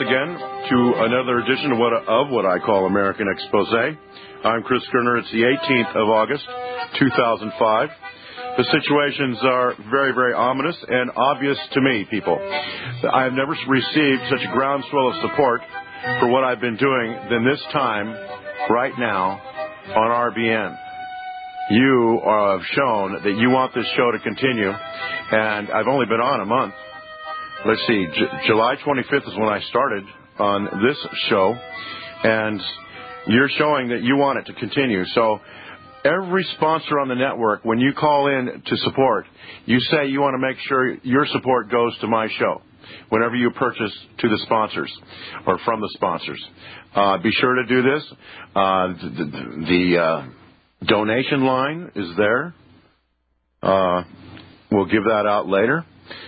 again to another edition of what I call American Exposé. I'm Chris Kerner. It's the 18th of August, 2005. The situations are very, very ominous and obvious to me, people. I have never received such a groundswell of support for what I've been doing than this time, right now, on RBN. You have shown that you want this show to continue, and I've only been on a month. Let's see, July 25th is when I started on this show, and you're showing that you want it to continue. So every sponsor on the network, when you call in to support, you say you want to make sure your support goes to my show whenever you purchase to the sponsors or from the sponsors. Be sure to do this. The donation line is there. We'll give that out later.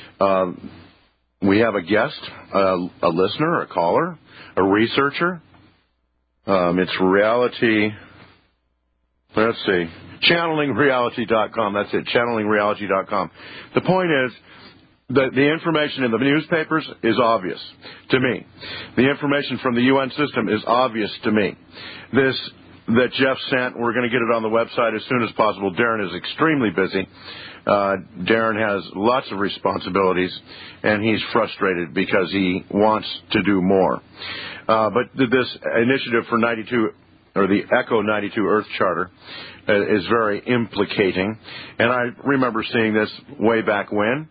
We have a guest, a listener, a caller, a researcher. It's reality. Let's see. ChannelingReality.com. That's it. ChannelingReality.com. The point is that the information in the newspapers is obvious to me. The information from the UN system is obvious to me. This that Jeff sent, we're going to get it on the website as soon as possible. Darren is extremely busy. Darren has lots of responsibilities, and he's frustrated because he wants to do more. But this initiative for 92, or the ECHO 92 Earth Charter, is very implicating. And I remember seeing this way back when.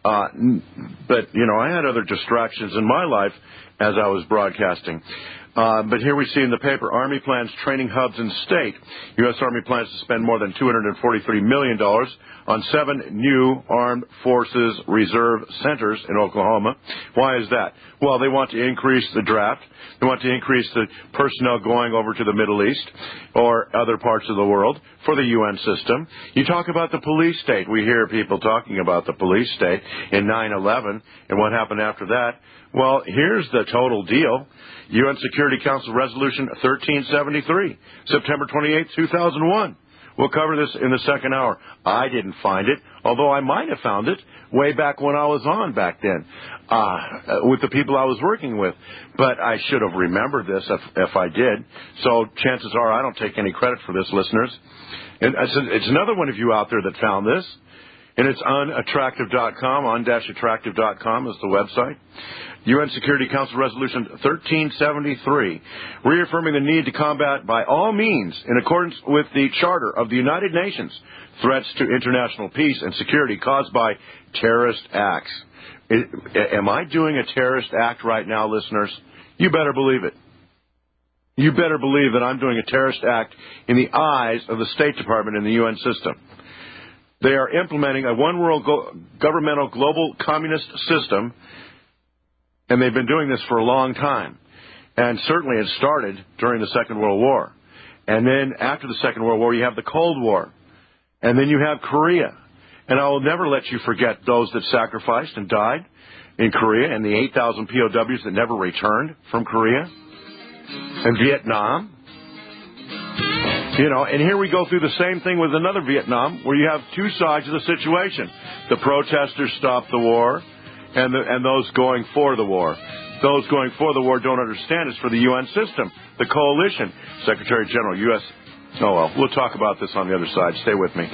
But, you know, I had other distractions in my life as I was broadcasting. But here we see in the paper, Army plans training hubs in state. U.S. Army plans to spend more than $243 million on 7 new Armed Forces Reserve centers in Oklahoma. Why is that? Well, they want to increase the draft. They want to increase the personnel going over to the Middle East or other parts of the world for the UN system. You talk about the police state. We hear people talking about the police state in 9/11 and what happened after that. Well, here's the total deal. UN Security Council Resolution 1373, September 28, 2001. We'll cover this in the second hour. I didn't find it, although I might have found it way back when I was on back then with the people I was working with. But I should have remembered this if I did. So chances are I don't take any credit for this, listeners. And it's another one of you out there that found this. And it's unattractive.com, on-attractive.com is the website. UN Security Council Resolution 1373, reaffirming the need to combat by all means, in accordance with the Charter of the United Nations, threats to international peace and security caused by terrorist acts. Am I doing a terrorist act right now, listeners? You better believe it. You better believe that I'm doing a terrorist act in the eyes of the State Department and the UN system. They are implementing a one-world governmental global communist system, and they've been doing this for a long time. And certainly it started during the Second World War. And then after the Second World War, you have the Cold War. And then you have Korea. And I will never let you forget those that sacrificed and died in Korea and the 8,000 POWs that never returned from Korea and Vietnam. You know, and here we go through the same thing with another Vietnam, where you have two sides of the situation. The protesters stopped the war, and those going for the war. Those going for the war don't understand it's for the UN system, the coalition. Secretary General, U.S. Oh, well, we'll talk about this on the other side. Stay with me.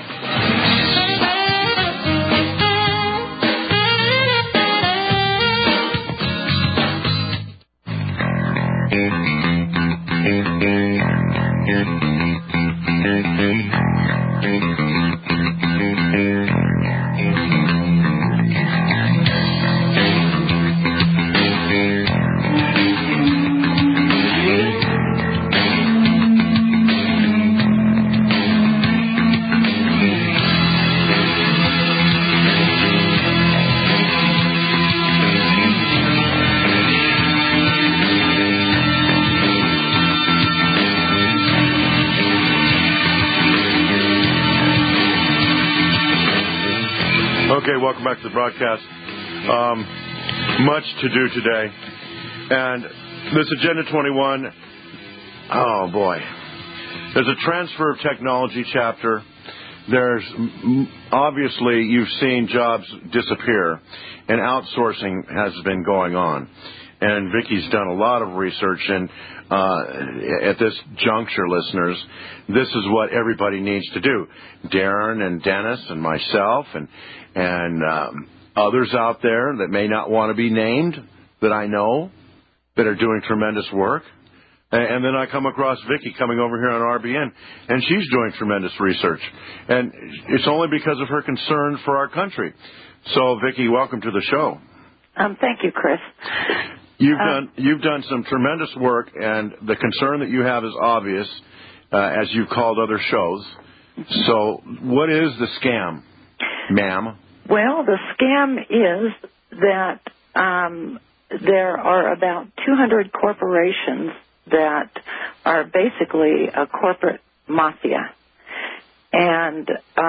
Okay, welcome back to the broadcast. Much to do today. And this Agenda 21, oh boy. There's a transfer of technology chapter. There's obviously you've seen jobs disappear, and outsourcing has been going on. and Vicki's done a lot of research, and at this juncture, listeners, this is what everybody needs to do. Darren and Dennis and myself and others out there that may not want to be named that I know that are doing tremendous work. And then I come across Vicki coming over here on RBN, and she's doing tremendous research. And it's only because of her concern for our country. So, Vicki, welcome to the show. Thank you, Chris. You've done some tremendous work, and the concern that you have is obvious, as you've called other shows. So, what is the scam, ma'am? Well, the scam is that there are about 200 corporations that are basically a corporate mafia. And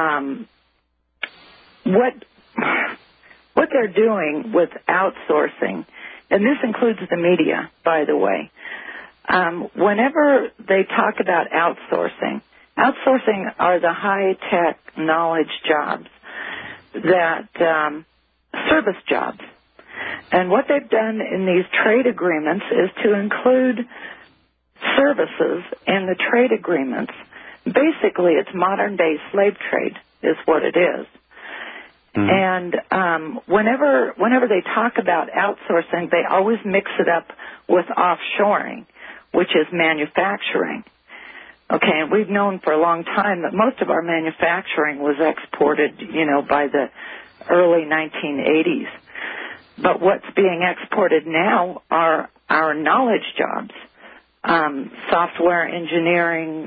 what they're doing with outsourcing, and this includes the media, by the way, whenever they talk about outsourcing are the high-tech knowledge jobs, that service jobs. And what they've done in these trade agreements is to include services in the trade agreements. Basically, it's modern-day slave trade is what it is. Mm-hmm. And whenever they talk about outsourcing, they always mix it up with offshoring, which is manufacturing. Okay, and we've known for a long time that most of our manufacturing was exported, by the early 1980s. But what's being exported now are our knowledge jobs, software engineering,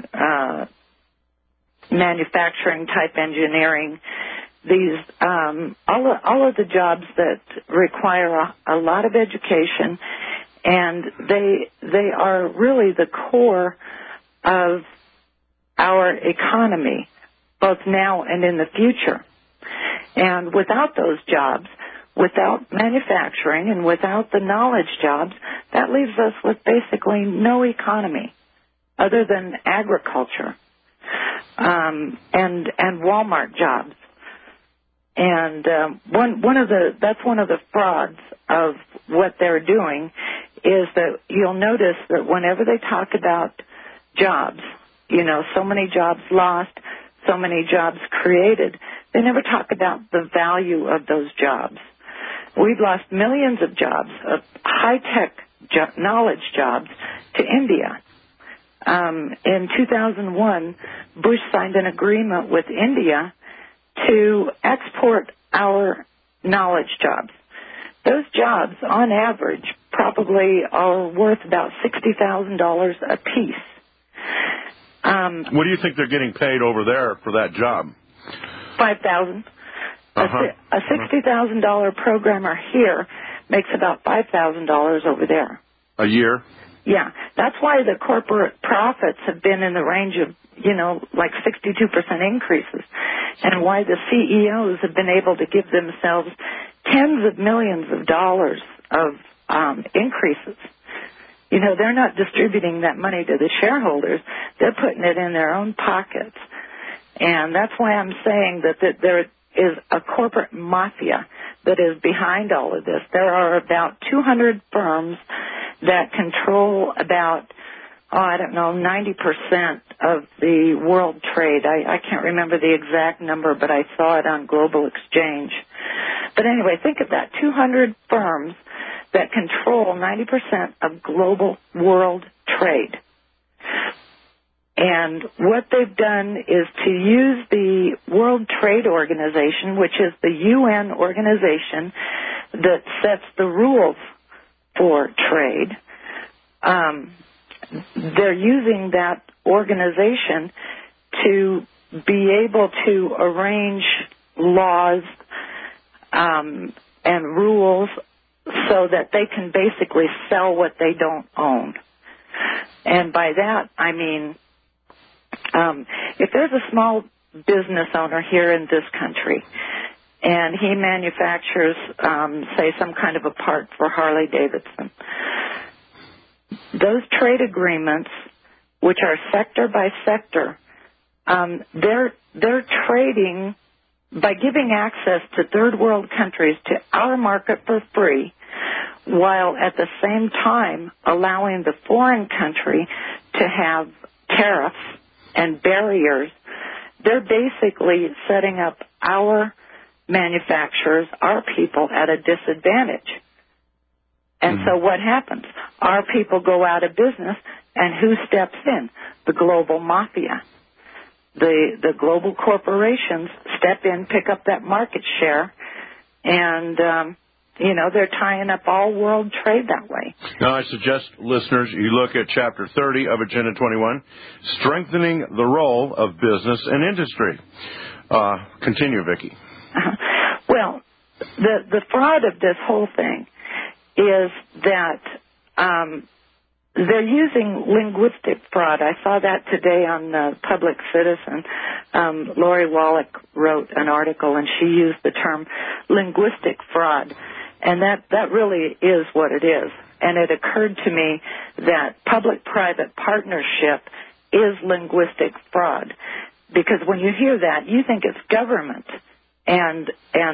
manufacturing type engineering. These all of the jobs that require a lot of education, and they are really the core of our economy, both now and in the future. And without those jobs, without manufacturing and without the knowledge jobs, that leaves us with basically no economy other than agriculture and Walmart jobs. And that's one of the frauds of what they're doing is that you'll notice that whenever they talk about jobs, so many jobs lost, so many jobs created, they never talk about the value of those jobs. We've lost millions of jobs, of high-tech knowledge jobs, to India. In 2001, Bush signed an agreement with India to export our knowledge jobs. Those jobs, on average, probably are worth about $60,000 a piece. What do you think they're getting paid over there for that job? $5,000. A $60,000 programmer here makes about $5,000 over there. A year? Yeah. That's why the corporate profits have been in the range of, like 62% increases, and why the CEOs have been able to give themselves tens of millions of dollars of increases. They're not distributing that money to the shareholders. They're putting it in their own pockets. And that's why I'm saying that there is a corporate mafia that is behind all of this. There are about 200 firms that control about, 90% of the world trade. I can't remember the exact number, but I saw it on Global Exchange. But anyway, think of that, 200 firms that control 90% of global world trade. And what they've done is to use the World Trade Organization, which is the UN organization that sets the rules for trade. They're using that organization to be able to arrange laws and rules so that they can basically sell what they don't own. And by that, I mean, if there's a small business owner here in this country and he manufactures, say, some kind of a part for Harley Davidson, those trade agreements, which are sector by sector, they're trading by giving access to third world countries to our market for free. while at the same time allowing the foreign country to have tariffs and barriers, they're basically setting up our manufacturers, our people, at a disadvantage. And so what happens? Our people go out of business, and who steps in? The global mafia. The global corporations step in, pick up that market share, and, they're tying up all world trade that way. Now, I suggest, listeners, you look at Chapter 30 of Agenda 21, Strengthening the Role of Business and Industry. Continue, Vicki. Well, the fraud of this whole thing is that they're using linguistic fraud. I saw that today on Public Citizen. Lori Wallach wrote an article, and she used the term linguistic fraud. And that really is what it is. And it occurred to me that public-private partnership is linguistic fraud. Because when you hear that, you think it's government and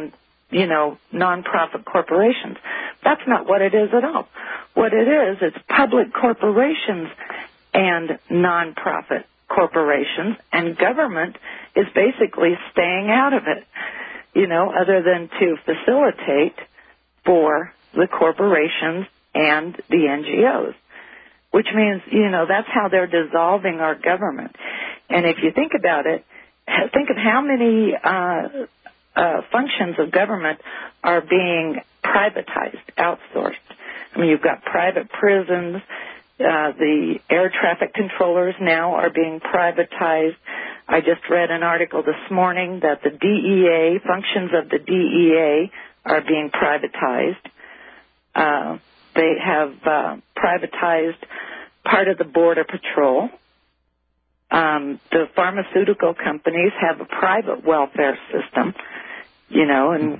nonprofit corporations. That's not what it is at all. What it is, it's public corporations and nonprofit corporations, and government is basically staying out of it, other than to facilitate for the corporations and the NGOs, which means, that's how they're dissolving our government. And if you think about it, think of how many functions of government are being privatized, outsourced. I mean, you've got private prisons. The air traffic controllers now are being privatized. I just read an article this morning that the DEA, functions of the DEA are being privatized. They have privatized part of the Border Patrol. The pharmaceutical companies have a private welfare system, in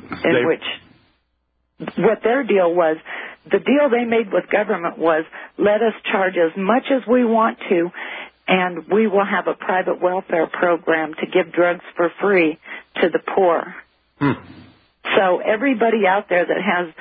which what their deal was, the deal they made with government was, let us charge as much as we want to, and we will have a private welfare program to give drugs for free to the poor. So everybody out there that has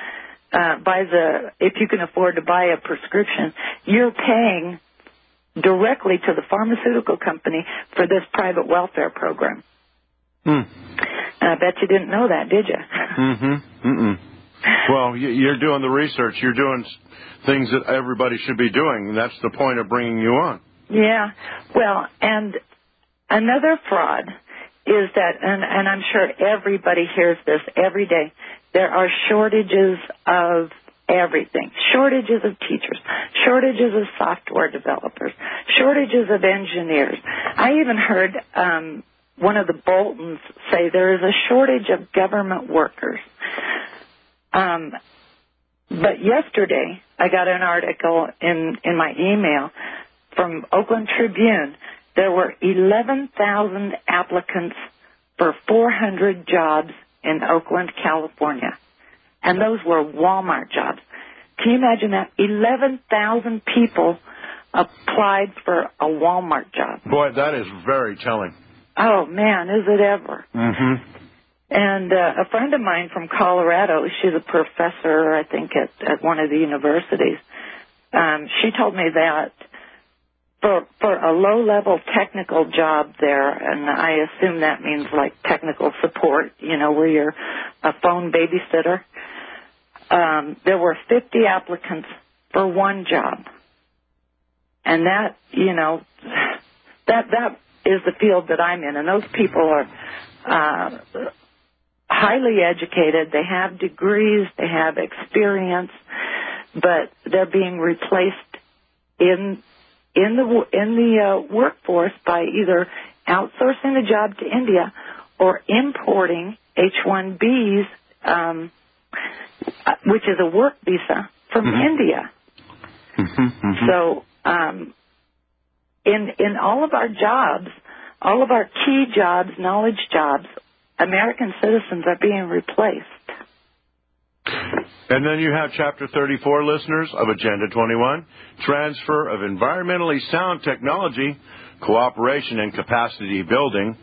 if you can afford to buy a prescription, you're paying directly to the pharmaceutical company for this private welfare program. And I bet you didn't know that, did you? Well, you're doing the research. You're doing things that everybody should be doing, and that's the point of bringing you on. Yeah. Well, and another fraud is that, and I'm sure everybody hears this every day, there are shortages of everything. Shortages of teachers, shortages of software developers, shortages of engineers. I even heard one of the Boltons say there is a shortage of government workers. But yesterday I got an article in my email from Oakland Tribune. There were 11,000 applicants for 400 jobs in Oakland, California. And those were Walmart jobs. Can you imagine that? 11,000 people applied for a Walmart job. Boy, that is very telling. Oh, man, is it ever. And a friend of mine from Colorado, she's a professor, I think, at one of the universities. She told me that for a low-level technical job there, and I assume that means like technical support, where you're a phone babysitter, there were 50 applicants for one job. And that, that is the field that I'm in. And those people are highly educated. They have degrees. They have experience. But they're being replaced in the workforce by either outsourcing the job to India or importing H-1Bs, which is a work visa, from India. So in all of our jobs, all of our key jobs, knowledge jobs, American citizens are being replaced. And then you have Chapter 34, listeners, of Agenda 21, Transfer of Environmentally Sound Technology, Cooperation and Capacity Building.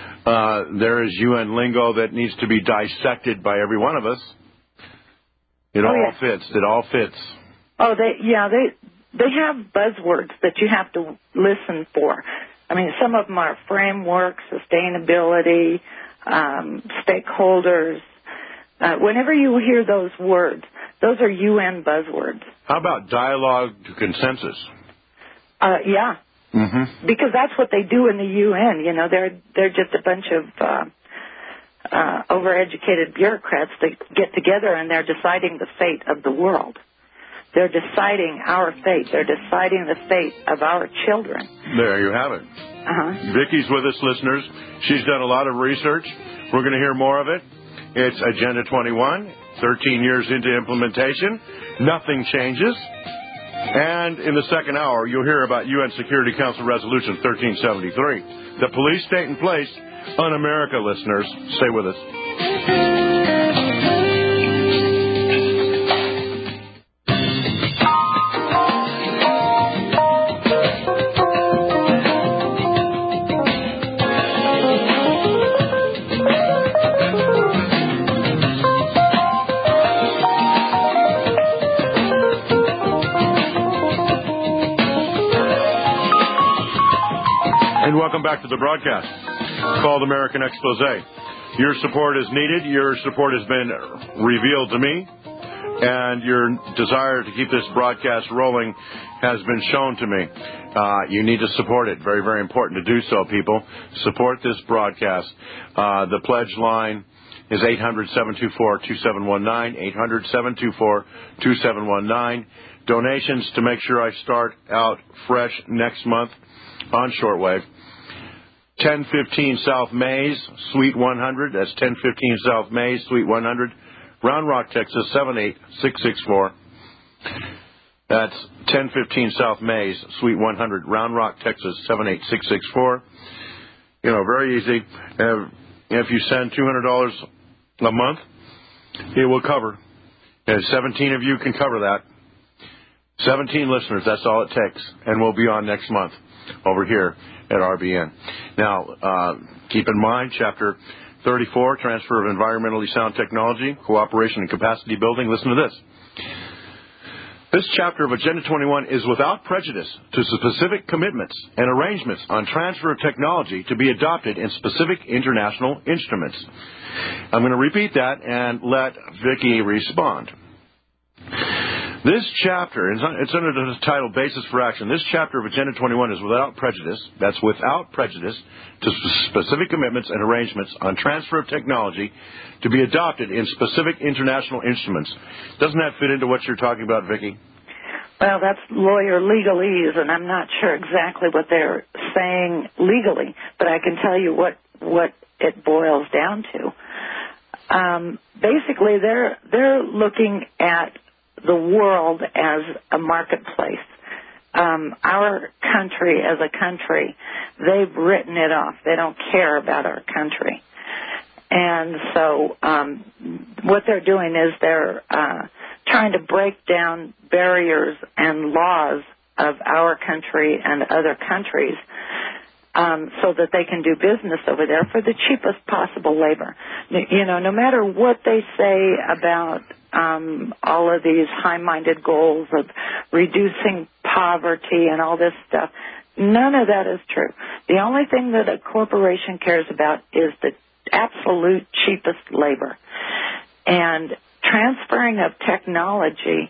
There is UN lingo that needs to be dissected by every one of us. It all fits. It all fits. Oh, they have buzzwords that you have to listen for. I mean, some of them are framework, sustainability, stakeholders. Whenever you hear those words, those are UN buzzwords. How about dialogue to consensus? Yeah. Mm-hmm. Because that's what they do in the UN. You know, they're just a bunch of overeducated bureaucrats that get together and they're deciding the fate of the world. They're deciding our fate. They're deciding the fate of our children. There you have it. Vicki's with us, listeners. She's done a lot of research. We're going to hear more of it. It's Agenda 21, 13 years into implementation. Nothing changes. And in the second hour, you'll hear about UN Security Council Resolution 1373. The police state in place un-America, listeners. Stay with us. Welcome back to the broadcast called American Expose. Your support is needed. Your support has been revealed to me, and your desire to keep this broadcast rolling has been shown to me. You need to support it. Very, very important to do so, people. Support this broadcast. The pledge line is 800-724-2719, 800-724-2719. Donations to make sure I start out fresh next month on shortwave. 1015 South Mays, Suite 100. That's 1015 South Mays, Suite 100. Round Rock, Texas, 78664. That's 1015 South Mays, Suite 100. Round Rock, Texas, 78664. You know, very easy. If you send $200 a month, it will cover. And 17 of you can cover that. 17 listeners, that's all it takes. And we'll be on next month over here at RBN. Now, keep in mind, Chapter 34, Transfer of Environmentally Sound Technology, Cooperation and Capacity Building. Listen to this. This chapter of Agenda 21 is without prejudice to specific commitments and arrangements on transfer of technology to be adopted in specific international instruments. I'm going to repeat that and let Vicki respond. This chapter, it's under the title Basis for Action. This chapter of Agenda 21 is without prejudice, that's without prejudice, to specific commitments and arrangements on transfer of technology to be adopted in specific international instruments. Doesn't that fit into what you're talking about, Vicki? Well, that's lawyer legalese, and I'm not sure exactly what they're saying legally, but I can tell you what it boils down to. Basically, they're looking at the world as a marketplace. Our country as a country, they've written it off. They don't care about our country. And so what they're doing is they're trying to break down barriers and laws of our country and other countries so that they can do business over there for the cheapest possible labor. You know, no matter what they say about all of these high-minded goals of reducing poverty and all this stuff, none of that is true. The only thing that a corporation cares about is the absolute cheapest labor. And transferring of technology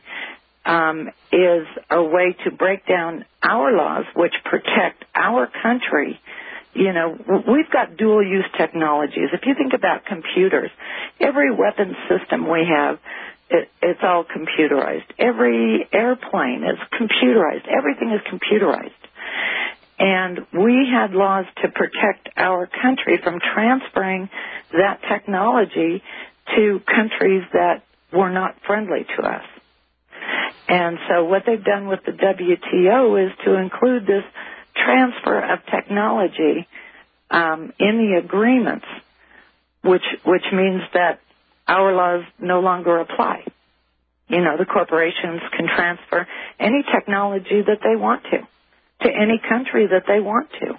is a way to break down our laws, which protect our country. You know, we've got dual-use technologies. If you think about computers, every weapons system we have, it's all computerized. Every airplane is computerized. Everything is computerized. And we had laws to protect our country from transferring that technology to countries that were not friendly to us. And so what they've done with the WTO is to include this transfer of technology in the agreements, which means that our laws no longer apply. You know, the corporations can transfer any technology that they want to any country that they want to,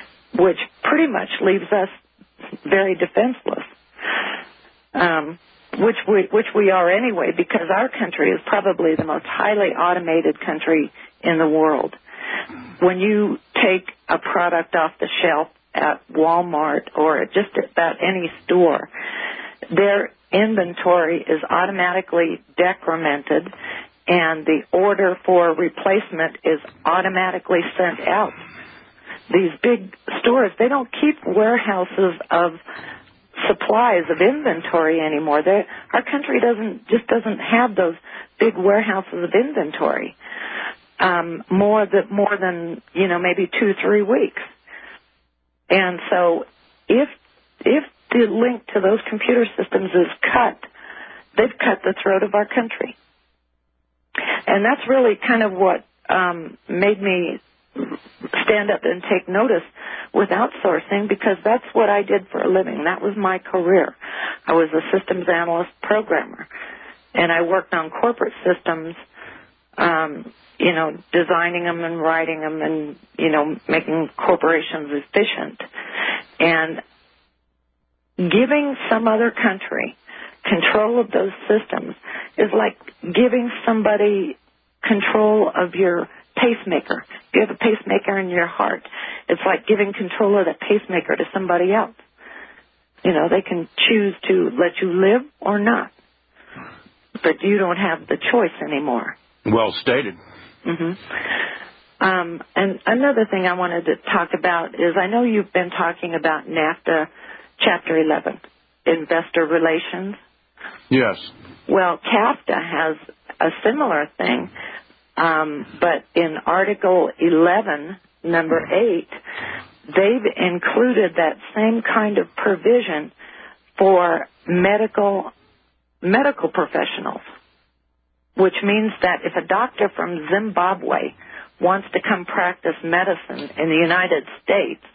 which pretty much leaves us very defenseless. which we are anyway, because our country is probably the most highly automated country in the world. When you take a product off the shelf at Walmart or at just about any store, their inventory is automatically decremented, and the order for replacement is automatically sent out. These big stores, they don't keep warehouses of supplies, of inventory anymore. Our country doesn't have those big warehouses of inventory more than maybe 2-3 weeks. And so if the link to those computer systems is cut, they've cut the throat of our country. And that's really kind of what made me stand up and take notice with outsourcing, because that's what I did for a living. That was my career. I was a systems analyst programmer, and I worked on corporate systems, designing them and writing them and, making corporations efficient. And giving some other country control of those systems is like giving somebody control of your pacemaker. If you have a pacemaker in your heart, it's like giving control of that pacemaker to somebody else. They can choose to let you live or not, but you don't have the choice anymore. Well stated. And another thing I wanted to talk about is, I know you've been talking about NAFTA Chapter 11, investor relations. Yes. Well, CAFTA has a similar thing, but in Article 11, number 8, they've included that same kind of provision for medical professionals, which means that if a doctor from Zimbabwe wants to come practice medicine in the United States,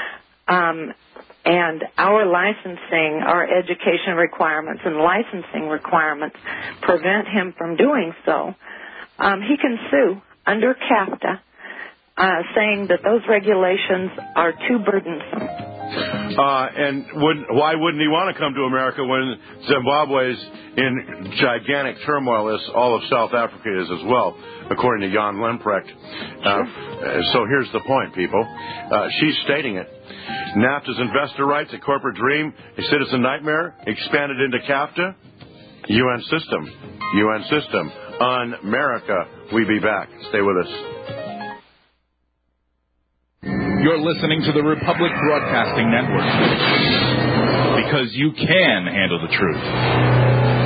and our licensing, our education requirements and licensing requirements prevent him from doing so, he can sue under CAFTA, saying that those regulations are too burdensome. And why wouldn't he want to come to America when Zimbabwe's in gigantic turmoil, as all of South Africa is as well, according to Jan Lemprecht? So here's the point, people. She's stating it. NAFTA's investor rights, a corporate dream, a citizen nightmare, expanded into CAFTA. UN system. On America, we be back. Stay with us. You're listening to the Republic Broadcasting Network, because you can handle the truth.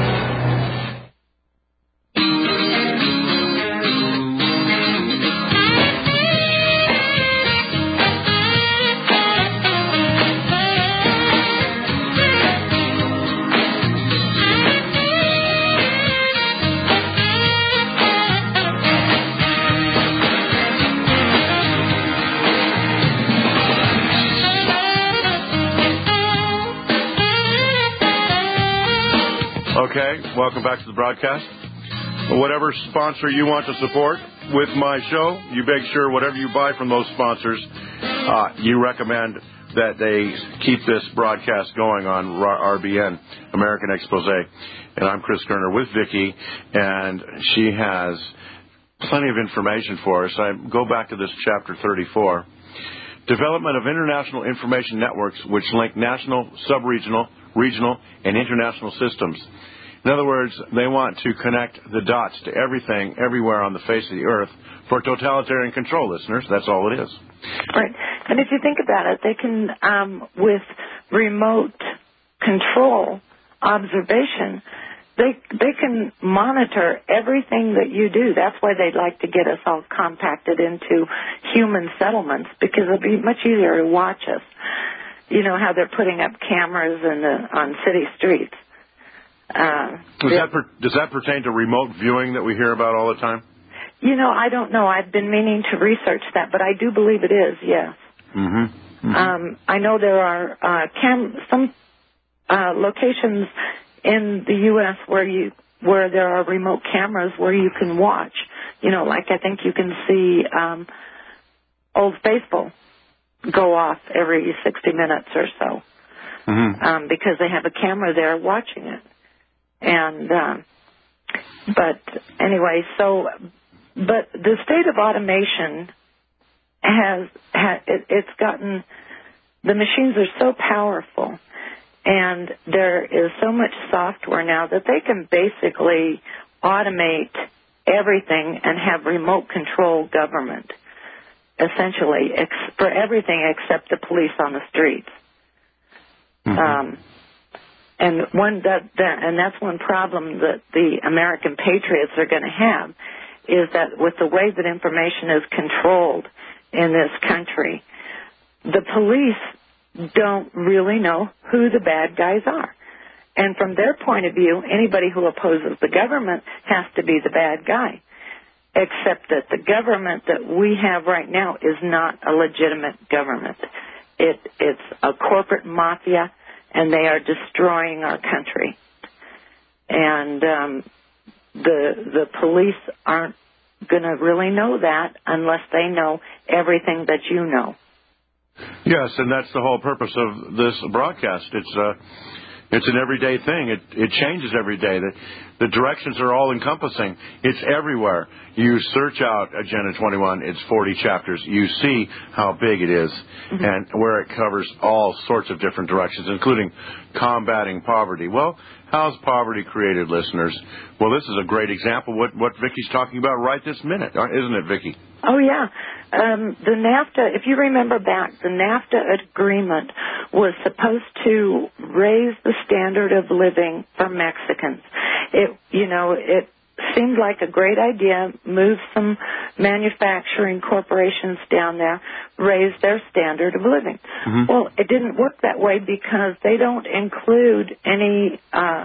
Okay, welcome back to the broadcast. Whatever sponsor you want to support with my show, you make sure whatever you buy from those sponsors, you recommend that they keep this broadcast going on RBN, American Expose. And I'm Chris Kerner with Vicki, and she has plenty of information for us. I go back to this chapter 34. Development of international information networks which link national, sub-regional, regional, and international systems. In other words, they want to connect the dots to everything, everywhere on the face of the earth for totalitarian control, listeners. That's all it is. Right. And if you think about it, they can, with remote control observation, they can monitor everything that you do. That's why they'd like to get us all compacted into human settlements, because it'll be much easier to watch us. You know how they're putting up cameras on city streets. Does that pertain to remote viewing that we hear about all the time? I don't know. I've been meaning to research that, but I do believe it is, yes. I know there are some locations in the U.S. where there are remote cameras where you can watch. Like I think you can see Old Faithful go off every 60 minutes or so, because they have a camera there watching it. And but anyway, but the state of automation it's gotten, the machines are so powerful, and there is so much software now that they can basically automate everything and have remote control government, essentially, for everything except the police on the streets. Mm-hmm. And that's one problem that the American patriots are going to have, is that with the way that information is controlled in this country, the police don't really know who the bad guys are. And from their point of view, anybody who opposes the government has to be the bad guy, except that the government that we have right now is not a legitimate government. It's a corporate mafia, and they are destroying our country. And the police aren't going to really know that unless they know everything that you know. Yes, and that's the whole purpose of this broadcast. It's an everyday thing. It changes every day. The directions are all encompassing. It's everywhere. You search out Agenda 21, it's 40 chapters. You see how big it is, mm-hmm. and where it covers all sorts of different directions, including combating poverty. Well, how's poverty created, listeners? Well, this is a great example of what Vicki's talking about right this minute, isn't it, Vicki? Oh, yeah. The NAFTA, if you remember back, the NAFTA agreement was supposed to raise the standard of living for Mexicans. It seemed like a great idea, move some manufacturing corporations down there, raise their standard of living. Mm-hmm. Well, it didn't work that way because they don't include any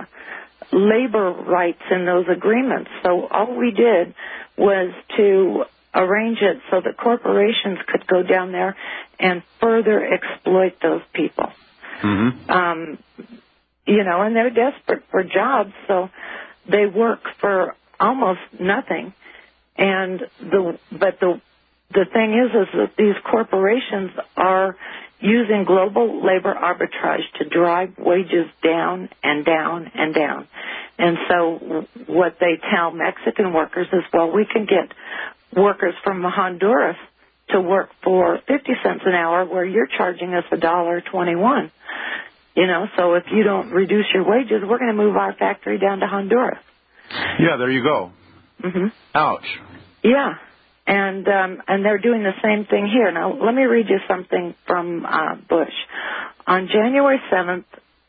labor rights in those agreements. So all we did was to arrange it so that corporations could go down there and further exploit those people. Mm-hmm. And they're desperate for jobs, so they work for almost nothing. And the thing is that these corporations are using global labor arbitrage to drive wages down and down and down. And so what they tell Mexican workers is, well, we can get workers from Honduras to work for 50 cents an hour where you're charging us $1.21. So if you don't reduce your wages, we're going to move our factory down to Honduras. Yeah, there you go. Mm-hmm. Ouch. Yeah, and they're doing the same thing here. Now, let me read you something from Bush. On January 7th,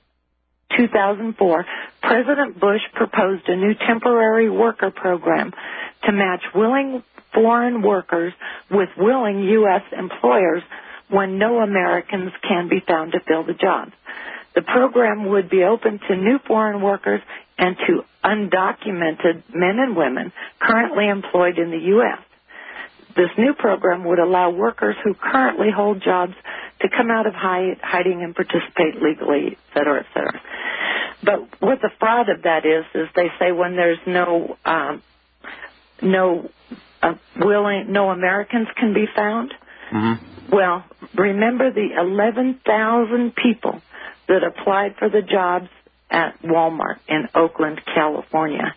2004, President Bush proposed a new temporary worker program to match willing foreign workers with willing U.S. employers when no Americans can be found to fill the jobs. The program would be open to new foreign workers and to undocumented men and women currently employed in the U.S. This new program would allow workers who currently hold jobs to come out of hiding and participate legally, et cetera, et cetera. But what the fraud of that is they say when there's no Americans can be found. Mm-hmm. Well, remember the 11,000 people that applied for the jobs at Walmart in Oakland, California.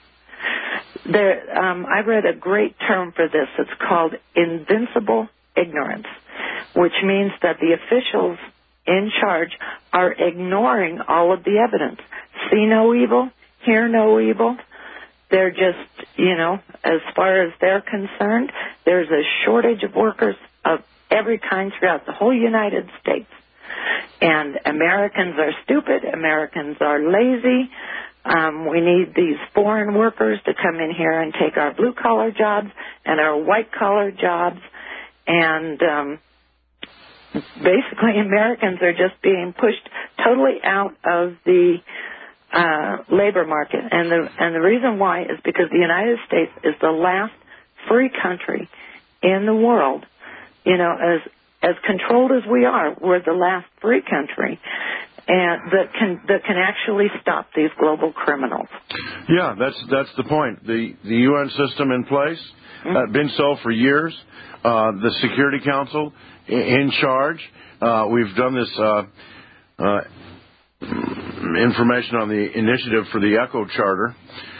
I read a great term for this. It's called invincible ignorance, which means that the officials in charge are ignoring all of the evidence. See no evil, hear no evil. They're just, as far as they're concerned, there's a shortage of workers of every kind throughout the whole United States. And Americans are stupid. Americans are lazy. We need these foreign workers to come in here and take our blue-collar jobs and our white-collar jobs. And basically, Americans are just being pushed totally out of the labor market. And the reason why is because the United States is the last free country in the world. As controlled as we are, we're the last free country, and that can actually stop these global criminals. Yeah, that's the point. The UN system in place, been so for years. The Security Council in charge. We've done this information on the initiative for the ECHO Charter.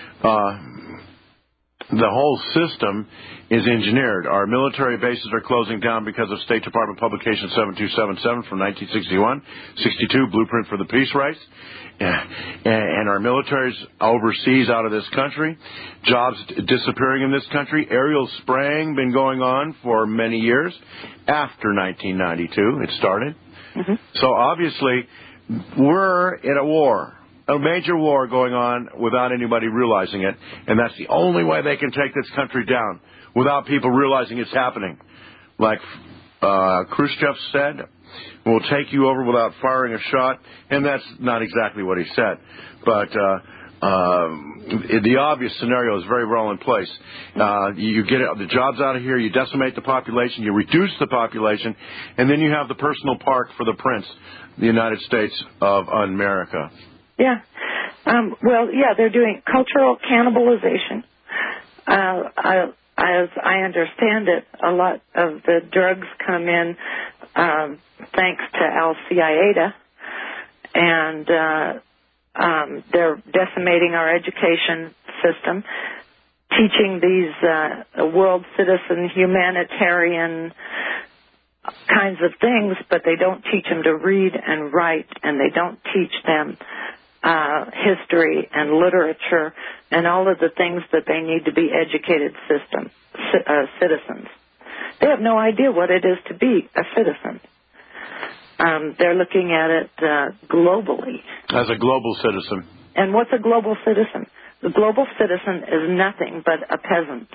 The whole system is engineered. Our military bases are closing down because of State Department Publication 7277 from 1961, 62, Blueprint for the Peace Race. And our military's overseas out of this country. Jobs disappearing in this country. Aerial spraying been going on for many years. After 1992, it started. Mm-hmm. So obviously, we're in a war. A major war going on without anybody realizing it, and that's the only way they can take this country down, without people realizing it's happening. Like Khrushchev said, we'll take you over without firing a shot, and that's not exactly what he said. But the obvious scenario is very well in place. You get the jobs out of here, you decimate the population, you reduce the population, and then you have the personal park for the prince, the United States of America. Yeah. They're doing cultural cannibalization. As I understand it, a lot of the drugs come in thanks to Al-Qaeda, and they're decimating our education system, teaching these world citizen humanitarian kinds of things, but they don't teach them to read and write, and they don't teach them history and literature and all of the things that they need to be educated citizens. They have no idea what it is to be a citizen. They're looking at it globally. As a global citizen. And what's a global citizen? The global citizen is nothing but a peasant.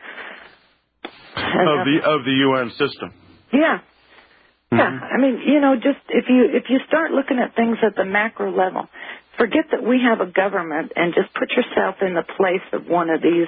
Of the UN system. Yeah. Yeah, I mean, just if you start looking at things at the macro level, forget that we have a government and just put yourself in the place of one of these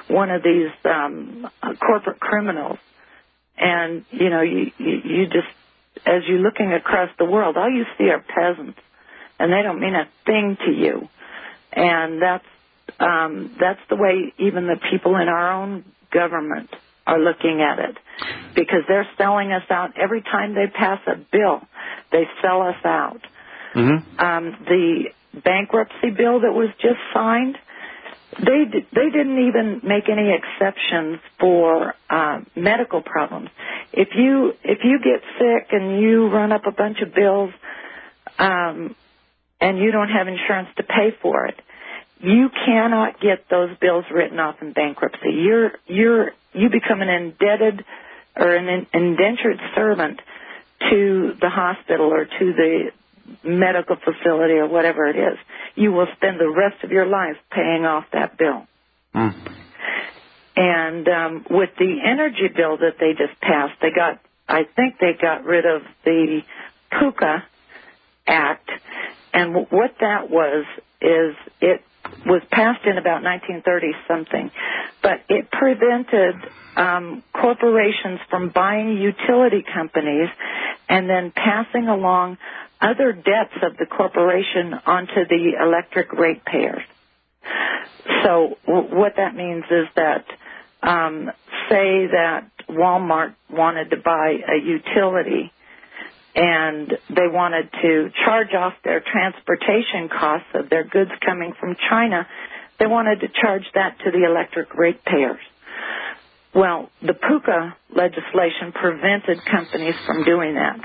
corporate criminals, and you just, as you're looking across the world, all you see are peasants, and they don't mean a thing to you, and that's the way even the people in our own government are looking at it, because they're selling us out. Every time they pass a bill, they sell us out. Mm-hmm. The bankruptcy bill that was just signed, they didn't even make any exceptions for medical problems. If you get sick and you run up a bunch of bills and you don't have insurance to pay for it, you cannot get those bills written off in bankruptcy. You become an indebted or an indentured servant to the hospital or to the medical facility or whatever it is. You will spend the rest of your life paying off that bill. Mm. And with the energy bill that they just passed, I think they got rid of the PUCA Act, and what that was is it was passed in about 1930-something, but it prevented corporations from buying utility companies and then passing along other debts of the corporation onto the electric ratepayers. So what that means is that, say that Walmart wanted to buy a utility and they wanted to charge off their transportation costs of their goods coming from China, they wanted to charge that to the electric ratepayers. Well, the PUCA legislation prevented companies from doing that.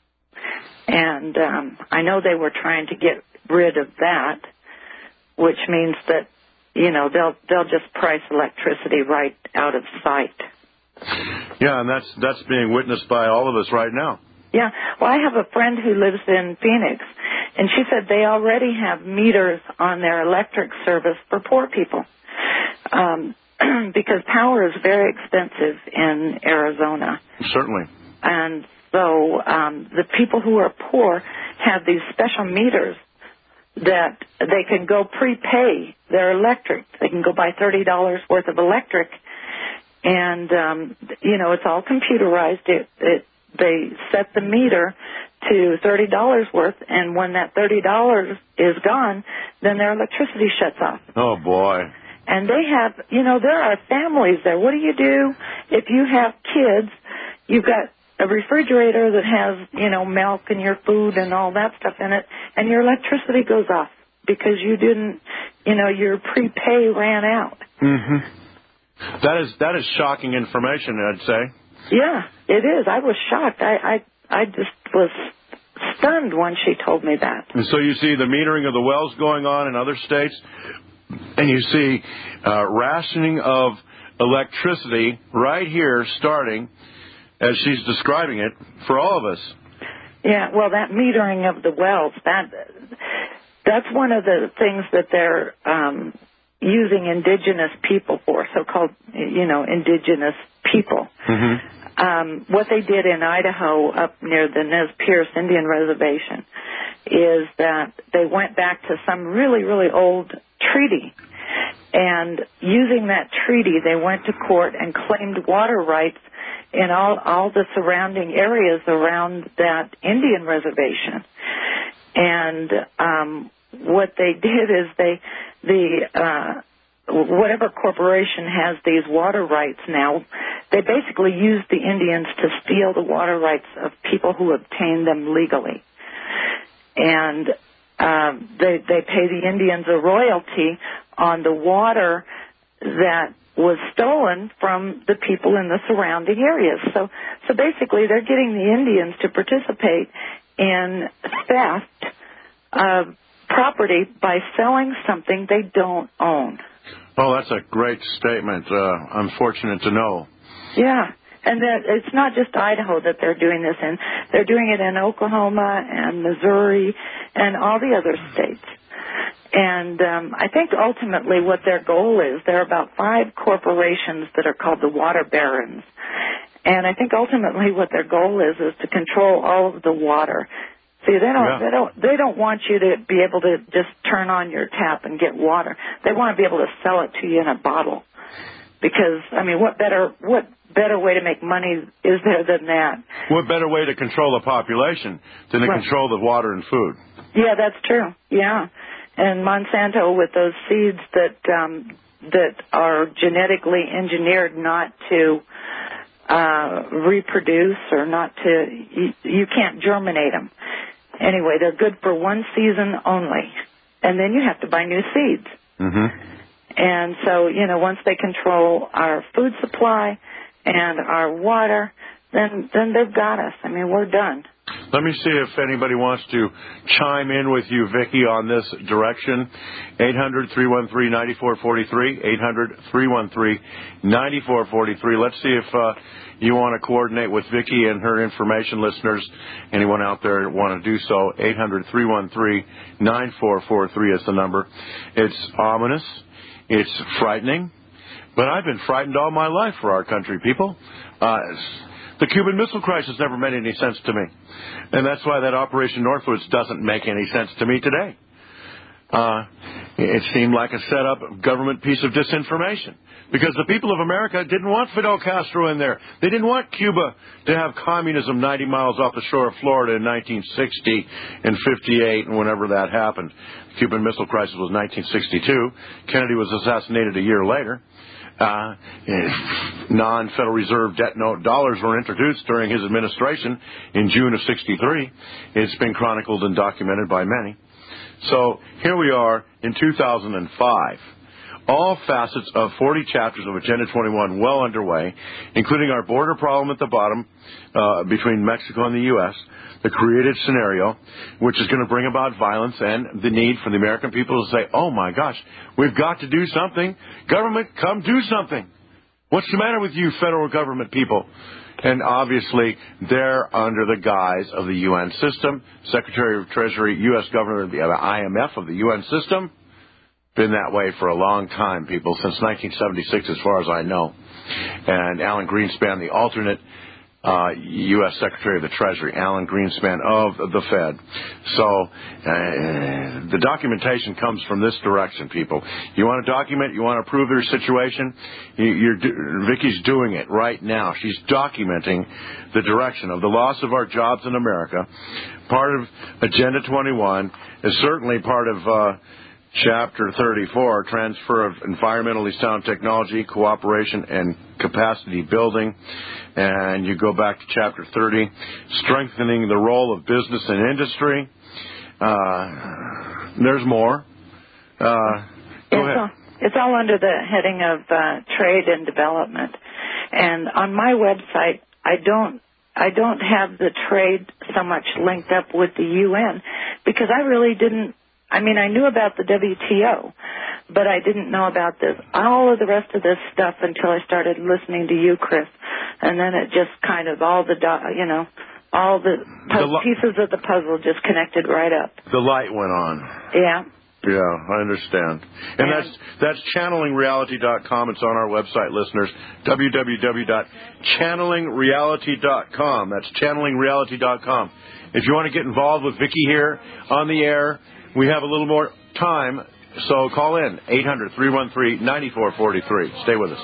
And I know they were trying to get rid of that, which means that, they'll just price electricity right out of sight. Yeah, and that's being witnessed by all of us right now. Yeah. Well, I have a friend who lives in Phoenix, and she said they already have meters on their electric service for poor people because power is very expensive in Arizona. Certainly. And so the people who are poor have these special meters that they can go prepay their electric. They can go buy $30 worth of electric, and, it's all computerized. They set the meter to $30 worth, and when that $30 is gone, then their electricity shuts off. Oh, boy. And they have, there are families there. What do you do if you have kids? You've got a refrigerator that has, milk and your food and all that stuff in it, and your electricity goes off because you didn't, your prepay ran out. Mm-hmm. That is shocking information, I'd say. Yeah, it is. I was shocked. I just was stunned when she told me that. And so you see the metering of the wells going on in other states, and you see rationing of electricity right here starting, as she's describing it, for all of us. Yeah, well, that metering of the wells, that's one of the things that they're using indigenous people for, so-called, indigenous people. Mm-hmm. What they did in Idaho up near the Nez Perce Indian Reservation is that they went back to some really, really old treaty. And using that treaty, they went to court and claimed water rights in all the surrounding areas around that Indian reservation. And what they did is whatever corporation has these water rights now, they basically used the Indians to steal the water rights of people who obtained them legally. And they pay the Indians a royalty on the water that was stolen from the people in the surrounding areas. So basically they're getting the Indians to participate in theft of property by selling something they don't own. Oh, that's a great statement. Unfortunate to know. Yeah. And it's not just Idaho that they're doing this in. They're doing it in Oklahoma and Missouri and all the other states. And I think ultimately what their goal is, there are about 5 corporations that are called the water barons. And I think ultimately what their goal is to control all of the water. See, they don't want you to be able to just turn on your tap and get water. They want to be able to sell it to you in a bottle. Because, what better way to make money is there than that? What better way to control the population than to control the water and food? Yeah, that's true. Yeah. And Monsanto, with those seeds that are genetically engineered not to reproduce or not to, you can't germinate them. Anyway, they're good for one season only, and then you have to buy new seeds. Mm-hmm. And so, once they control our food supply and our water, then they've got us. We're done. Let me see if anybody wants to chime in with you, Vicki, on this direction. 800-313-9443, 800-313-9443. Let's see if you want to coordinate with Vicki and her information. Listeners, anyone out there want to do so, 800-313-9443 is the number. It's ominous. It's frightening. But I've been frightened all my life for our country, people. The Cuban Missile Crisis never made any sense to me. And that's why that Operation Northwoods doesn't make any sense to me today. It seemed like a set-up government piece of disinformation. Because the people of America didn't want Fidel Castro in there. They didn't want Cuba to have communism 90 miles off the shore of Florida in 1960 and 58 and whenever that happened. The Cuban Missile Crisis was 1962. Kennedy was assassinated a year later. Non-Federal Reserve debt note dollars were introduced during his administration in June of 63. It's been chronicled and documented by many. So here we are in 2005. All facets of 40 chapters of Agenda 21 well underway, including our border problem at the bottom between Mexico and the U.S., the created scenario, which is going to bring about violence and the need for the American people to say, oh, my gosh, we've got to do something. Government, come do something. What's the matter with you federal government people? And obviously, they're under the guise of the UN system. Secretary of Treasury, U.S. Governor of the IMF of the UN system. Been that way for a long time, people, since 1976, as far as I know. And Alan Greenspan, the alternate U.S. Secretary of the Treasury, Alan Greenspan of the Fed. So the documentation comes from this direction, people. You want to document, you want to prove their situation, Vicki's doing it right now. She's documenting the direction of the loss of our jobs in America. Part of Agenda 21 is certainly part of Chapter 34, Transfer of Environmentally Sound Technology, Cooperation and Capacity Building. And you go back to Chapter 30, Strengthening the Role of Business and Industry. There's more. Go ahead. It's all under the heading of trade and development. And on my website, I don't have the trade so much linked up with the UN because I really didn't. I mean, I knew about the WTO, but I didn't know about all of the rest of this stuff until I started listening to you, Chris. And then it just kind of all the pieces of the puzzle just connected right up. The light went on. Yeah. Yeah, I understand. And that's channelingreality.com. It's on our website, listeners, www.channelingreality.com. That's channelingreality.com. If you want to get involved with Vicki here on the air, we have a little more time, so call in, 800-313-9443. Stay with us.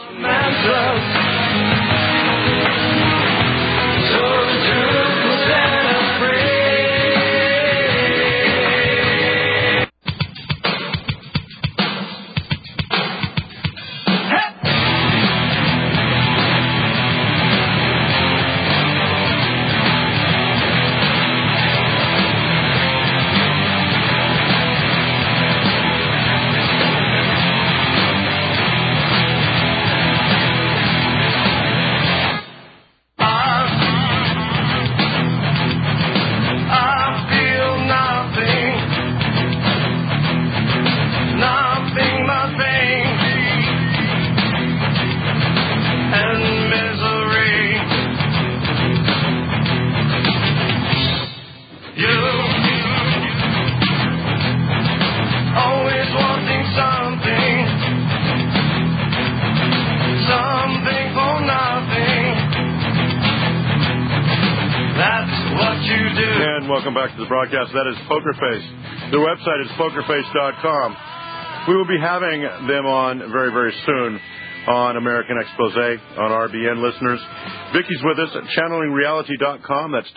Welcome back to the broadcast. That is Poker Face. Their website is pokerface.com. We will be having them on very, very soon on American Exposé on RBN, listeners. Vicki's with us at channelingreality.com. That's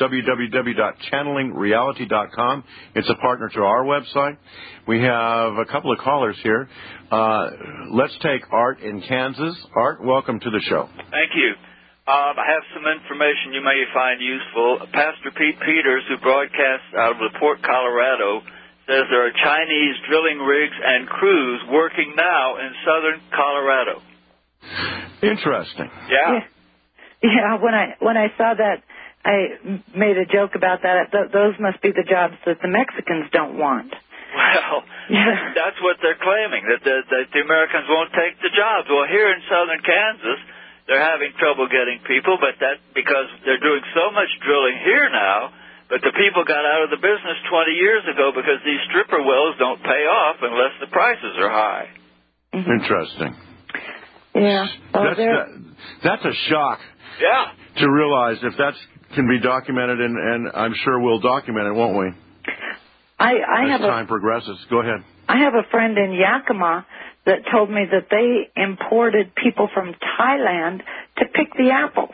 www.channelingreality.com. It's a partner to our website. We have a couple of callers here. Let's take Art in Kansas. Art, welcome to the show. Thank you. I have some information you may find useful. Pastor Pete Peters, who broadcasts out of LaPorte, Colorado, says there are Chinese drilling rigs and crews working now in southern Colorado. Interesting. Yeah. Yeah, when I saw that, I made a joke about that. Those must be the jobs that the Mexicans don't want. Well, that's what they're claiming, that the Americans won't take the jobs. Well, here in southern Kansas, they're having trouble getting people, but that's because they're doing so much drilling here now, but the people got out of the business 20 years ago because these stripper wells don't pay off unless the prices are high. Mm-hmm. Interesting. Yeah. That's a shock. Yeah. To realize if that can be documented, and I'm sure we'll document it, won't we? As time progresses. Go ahead. I have a friend in Yakima that told me that they imported people from Thailand to pick the apples.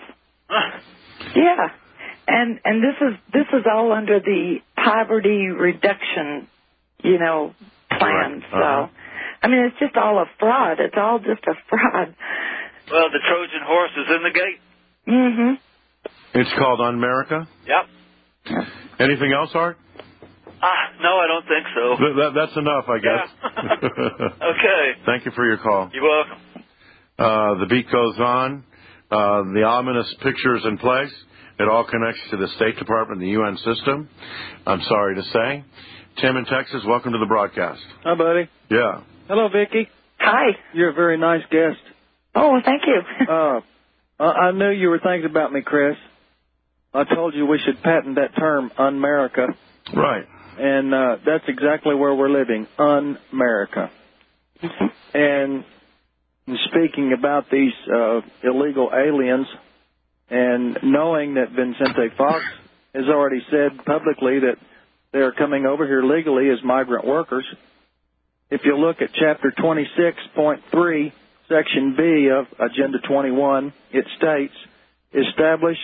Yeah. And this is all under the poverty reduction, plan. Right. So I mean, it's just all a fraud. It's all just a fraud. Well, the Trojan horse is in the gate. Mm-hmm. It's called Unmerica? Yep. Anything else, Art? No, I don't think so. That's enough, I guess. Yeah. Okay. Thank you for your call. You're welcome. The beat goes on. The ominous picture's in place. It all connects to the State Department and the UN system, I'm sorry to say. Tim in Texas, welcome to the broadcast. Hi, buddy. Yeah. Hello, Vicki. Hi. You're a very nice guest. Oh, thank you. I knew you were thinking about me, Chris. I told you we should patent that term, Unmerica. Right. And that's exactly where we're living, Unmerica. And speaking about these illegal aliens, and knowing that Vicente Fox has already said publicly that they're coming over here legally as migrant workers, if you look at Chapter 26.3, Section B of Agenda 21, it states, establish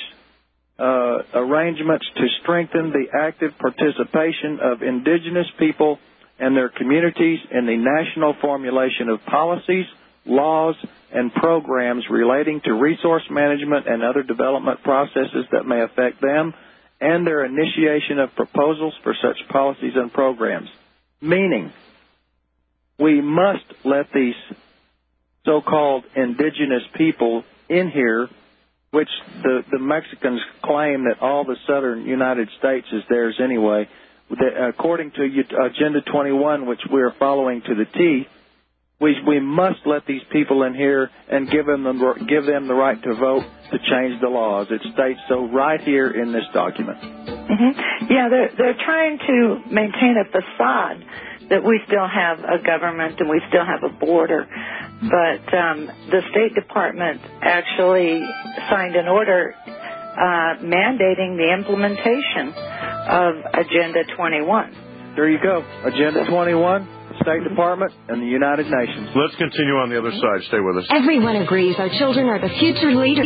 arrangements to strengthen the active participation of indigenous people and their communities in the national formulation of policies, laws, and programs relating to resource management and other development processes that may affect them, and their initiation of proposals for such policies and programs. Meaning, we must let these so-called indigenous people in here, which the Mexicans claim that all the southern United States is theirs anyway. According to Agenda 21, which we're following to the T, we must let these people in here and give them the right to vote to change the laws. It states so right here in this document. Mm-hmm. Yeah, they're trying to maintain a facade that we still have a government and we still have a border. But the State Department actually signed an order mandating the implementation of Agenda 21. There you go. Agenda 21, State Department, and the United Nations. Let's continue on the other side. Stay with us. Everyone agrees our children are the future leaders.